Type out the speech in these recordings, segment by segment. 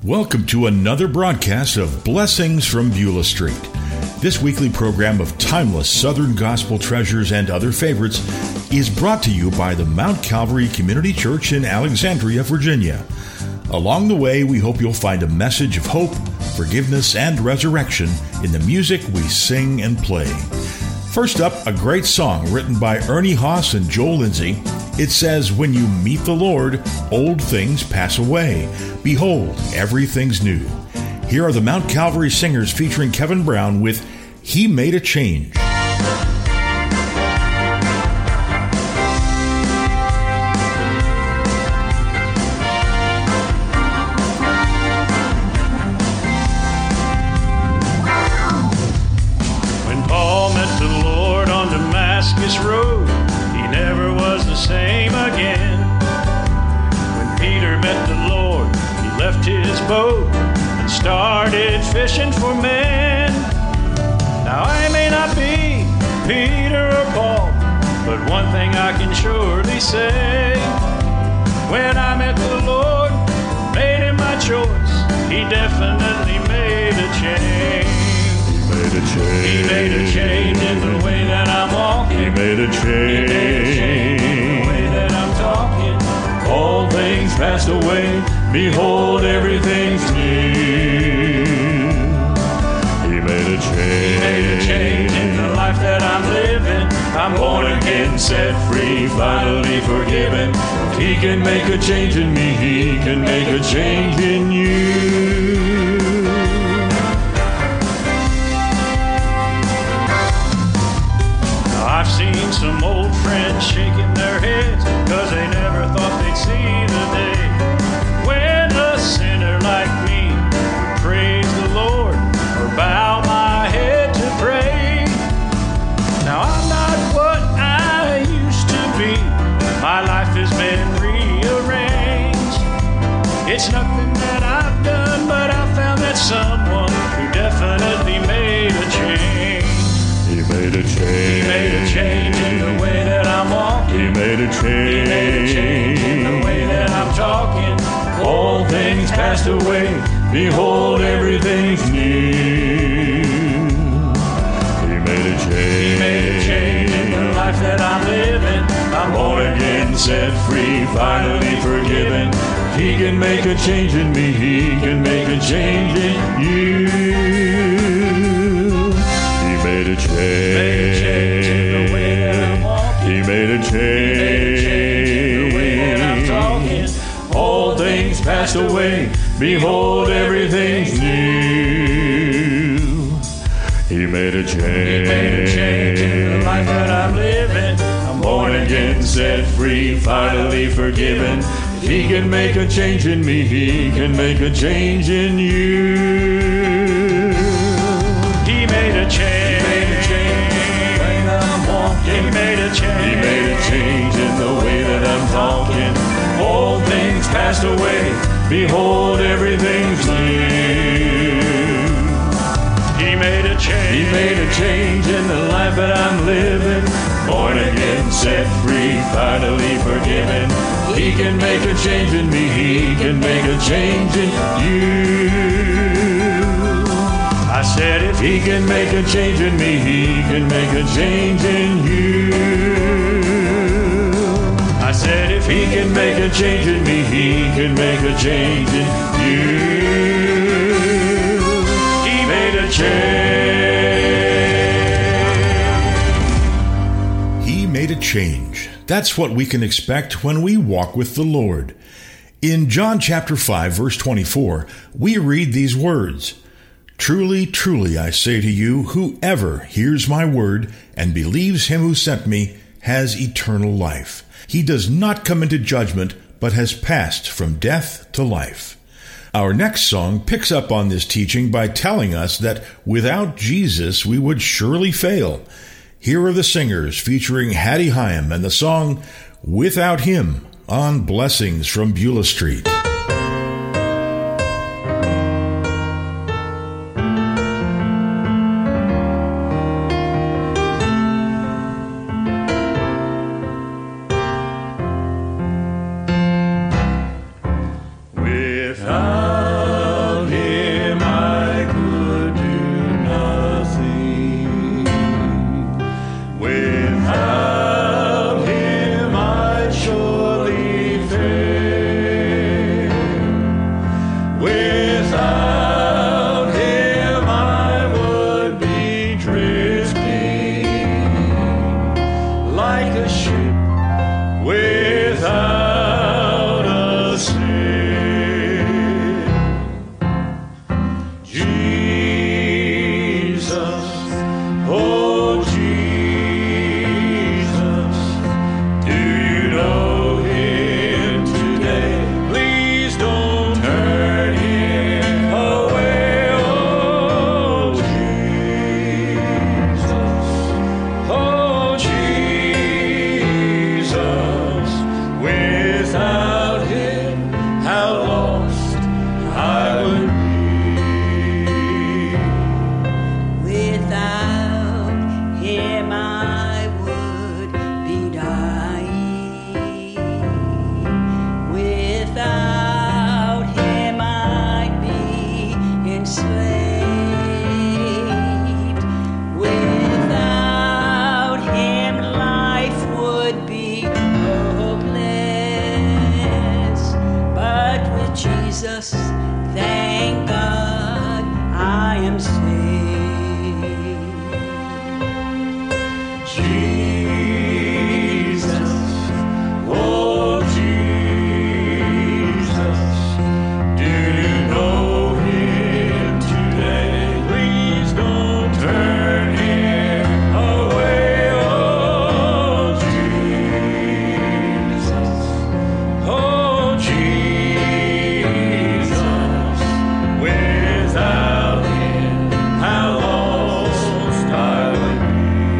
Welcome to another broadcast of Blessings from Beulah Street. This weekly program of timeless Southern gospel treasures and other favorites is brought to you by the Mount Calvary Community Church in Alexandria, Virginia. Along the way, we hope you'll find a message of hope, forgiveness, and resurrection in the music we sing and play. First up, a great song written by Ernie Haas and Joel Lindsay. It says, "When you meet the Lord, old things pass away. Behold, everything's new." Here are the Mount Calvary Singers featuring Kevin Brown with "He Made a Change." When Paul met the Lord on Damascus Road, he never was the same again. When Peter met the Lord, he left his boat and started fishing for men. Now I may not be Peter or Paul, but one thing I can surely say: when I met the Lord, made him my choice, he definitely made a change. He made a change in the way that I'm walking. He made a change. He made a change in the way that I'm talking. All things passed away. Behold, everything's new. He made a change. He made a change in the life that I'm living. I'm born again, set free, finally forgiven. He can make a change in me. He can make a change in you. I've seen some old friends shaking their heads, 'cause they never thought they'd see the day when a sinner like me would praise the Lord or bow my head to pray. Now I'm not what I used to be. My life has been rearranged. It's nothing that I've done, but I found that someone who definitely made a change. He made a change. He made a change in the way that I'm walking. He made a change. He made a change in the way that I'm talking. All things passed away. Behold, everything's new. He made a change. He made a change in the life that I'm living. I'm born again, set free, finally forgiven. He can make a change in me. He can make a change in you. He made a change. Made a change in the way that I'm walking. He made a change. He made a change in the way that I'm talking. All things passed away. Behold, everything's new. He made a change. He made a change in the life that I'm living. I'm born again, set free, finally forgiven. He can make a change in me. He can make a change in you. He made a change. He made a change. He made a change in the way that I'm talking. All things passed away. Behold, everything's new. He made a change. He made a change in the life that I'm living. Born again, set free, finally forgiven. He can make a change in me. He can make a change in you. I said if He can make a change in me. He can make a change in you. I said if He can make a change in me. He can make a change in you. He made a change. He made a change. That's what we can expect when we walk with the Lord. In John chapter 5, verse 24, we read these words: "Truly, truly, I say to you, whoever hears my word and believes him who sent me has eternal life. He does not come into judgment, but has passed from death to life." Our next song picks up on this teaching by telling us that without Jesus we would surely fail. Here are the singers featuring Hattie Hyam and the song "Without Him" on Blessings from Beulah Street. Without Without him I would be drifting like a ship without a sail. Jesus, oh Jesus, do you know him today? Please don't turn him away, oh Jesus, oh Jesus. Without him, how lost I would be. Without him I would be dying. Without him I'd be enslaved. Without him life would be hopeless. But with Jesus, thank God, I am saved. Jesus, oh Jesus, do you know him today? Please don't turn him away, oh Jesus, oh Jesus. Without him, how lost I would be.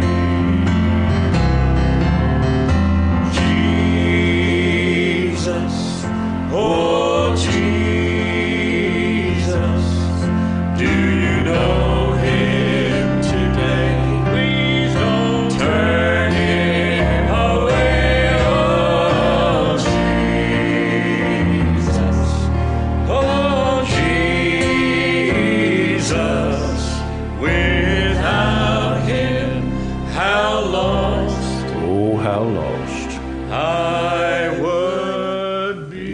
Jesus, oh Jesus, do you know him today? Please don't turn him away, oh Jesus, oh Jesus. Without him, how lost, oh how lost I would be.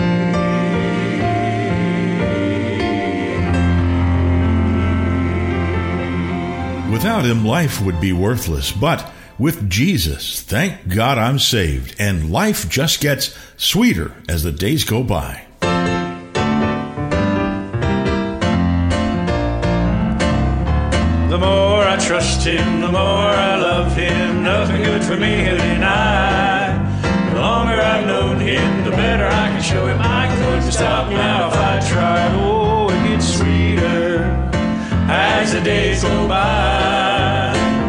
Without him, life would be worthless, but with Jesus, thank God I'm saved, and life just gets sweeter as the days go by. The more I trust him, the more I love him. Nothing good for me he'll deny. The longer I've known him, the better I can show him. I couldn't stop now if I tried. Oh, it gets sweeter as the days go by.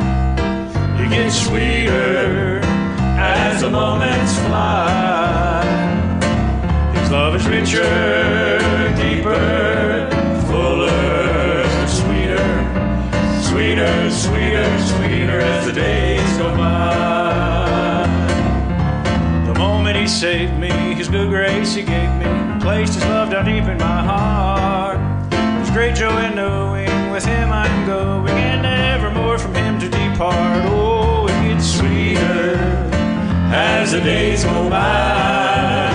It gets sweeter as the moments fly. His love is richer, deeper, fuller, sweeter, sweeter, sweeter, sweeter as the days go by. The moment he saved me, his good grace he gave me, placed his love down deep in my heart. There's great joy in knowing with him I'm going, and never more from him to depart. Oh, it gets sweeter as the days go by.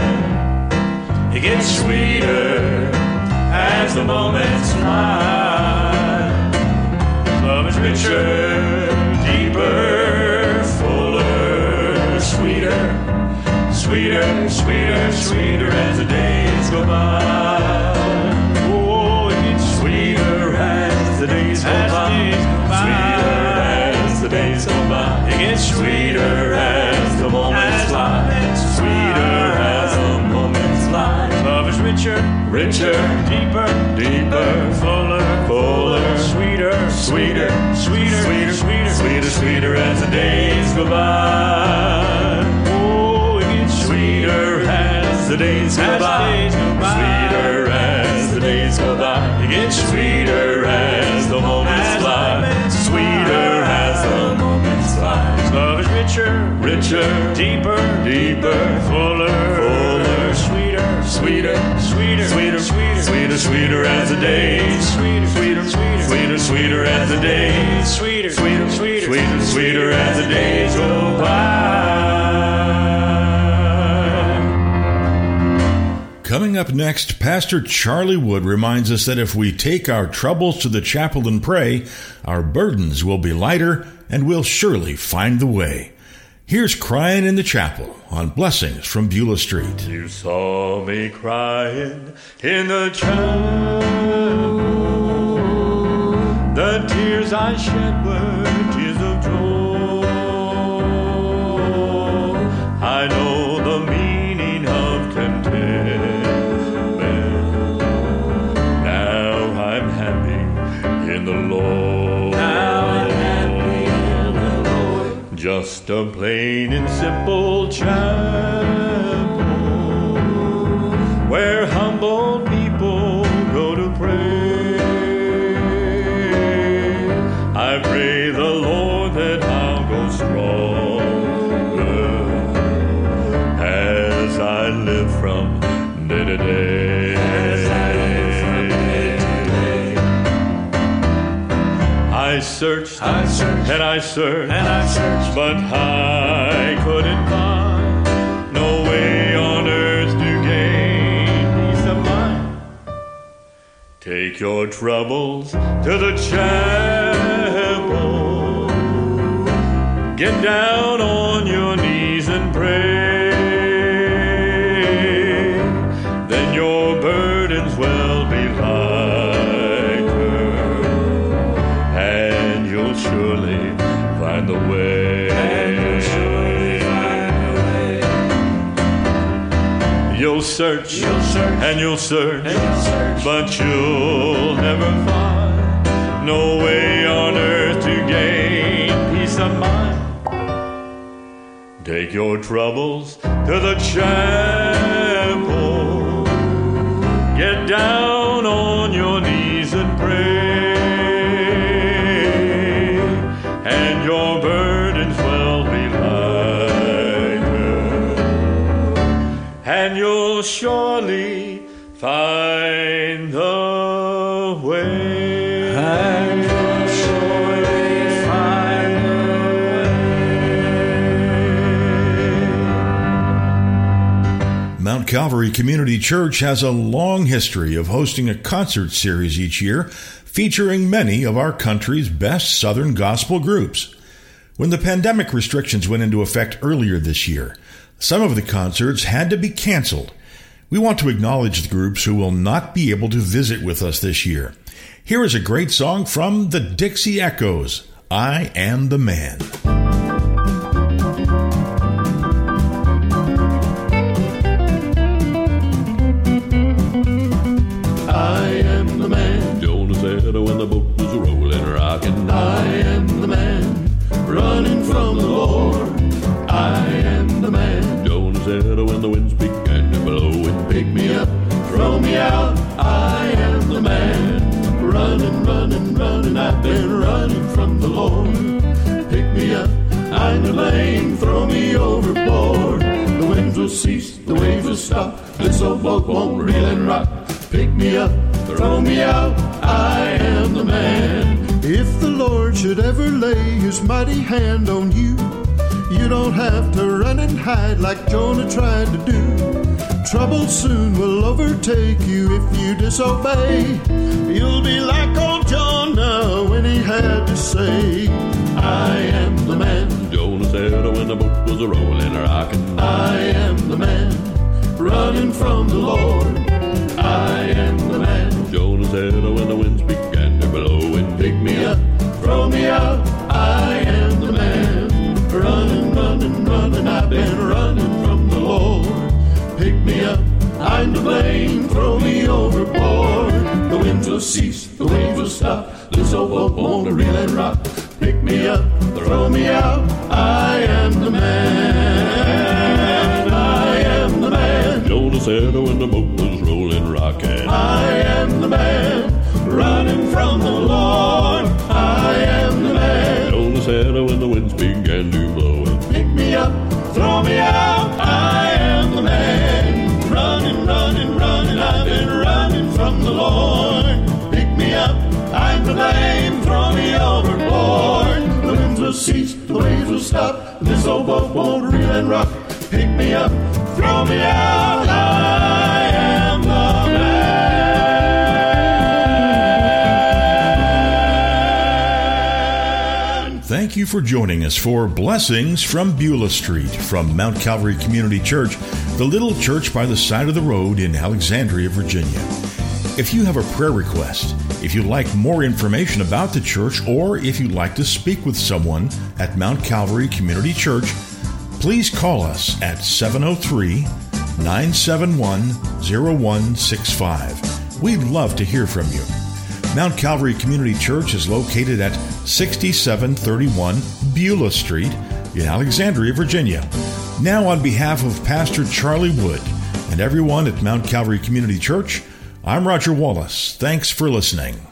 It gets sweeter as the moments fly. Love is richer, deeper, fuller, sweeter, sweeter, sweeter, sweeter as the days go by. Oh, it gets sweeter as the days go by. Sweeter as the days go by. It gets sweeter as the moments fly. Sweeter as the moments fly. Love is richer, richer, deeper, deeper, fuller, fuller, sweeter, sweeter, sweeter, sweeter, sweeter, sweeter, sweeter as the days go by. Oh, it gets sweeter as the days go by. Sweeter as the days go by. It gets sweeter as the moments fly. Sweeter as the moments fly. Love is richer, richer, deeper, deeper, fuller, fuller, sweeter, sweeter, sweeter, sweeter, sweeter, sweeter, sweeter as the days, sweeter, sweeter, sweeter, sweeter, sweeter as the days, sweeter, sweeter, sweeter, sweeter, sweeter as the days go by. Coming up next, Pastor Charlie Wood reminds us that if we take our troubles to the chapel and pray, our burdens will be lighter and we'll surely find the way. Here's Crying in the Chapel on Blessings from Beulah Street. You saw me crying in the chapel. The tears I shed were tears of joy. I know the meaning of contentment. Now I'm happy in the Lord. Now I'm happy in the Lord. Just a plain and simple chapel where humble people go to pray. I pray the Lord that I'll go stronger as I live from day to day. I searched, and I searched, but I couldn't find no way on earth to gain peace of mind. Take your troubles to the chapel. Get down on your knees and pray. Then your burdens will be lighter, and you'll surely find the way. You'll search, and you'll search, but you'll never find no way on earth to gain peace of mind. Take your troubles to the chapel. Get down on your knees and pray, and your burdens will be lighter, and you'll surely find the way. And you'll surely find the way. Mount Calvary Community Church has a long history of hosting a concert series each year featuring many of our country's best Southern gospel groups. When the pandemic restrictions went into effect earlier this year, some of the concerts had to be canceled. We want to acknowledge the groups who will not be able to visit with us this year. Here is a great song from the Dixie Echoes, I Am the Man. I am the man. Jonah said when the boat was rolling, rocking. I am the man, running from the Lord. I am the man. Jonah said when the winds began to blow and pick me up, throw me out. I am the man, running, running, running. I've been running from the Lord. Pick me up, I'm the lane, throw me overboard. The winds will cease, the waves will stop. This old boat won't reel and rock. Pick me up, throw me out, I am the man. If the Lord should ever lay his mighty hand on you, you don't have to run and hide like Jonah tried to do. Trouble soon will overtake you if you disobey. You'll be like old Jonah when he had to say, I am the man. Jonah said when the boat was rolling, rocking. I am the man, running from the Lord. I am the man. Jonah said when the winds began to blow and Pick me up, throw me out, I am the man. Running, running, running, I've been running from the Lord. Pick me up, I'm to blame, throw me overboard. The winds will cease, the waves will stop. This old boat won't reel and rock. Pick me up, throw me out, I am the man. I am the man. Jonah said when the boat was rolling, rocking. I am the man, running from the Lord. I am the man. Jonah said when the winds began to blow. Pick me up, throw me out. I am the man, running, running, running. I've been running from the Lord. Pick me up, I'm to blame. Throw me overboard. The winds will cease, the waves will stop. This old boat won't reel and rock. Pick me up, throw me out. I am thank you for joining us for Blessings from Beulah Street from Mount Calvary Community Church, the little church by the side of the road in Alexandria, Virginia. If you have a prayer request, if you'd like more information about the church, or if you'd like to speak with someone at Mount Calvary Community Church, please call us at 703-971-0165. We'd love to hear from you. Mount Calvary Community Church is located at 6731 Beulah Street in Alexandria, Virginia. Now, on behalf of Pastor Charlie Wood and everyone at Mount Calvary Community Church, I'm Roger Wallace. Thanks for listening.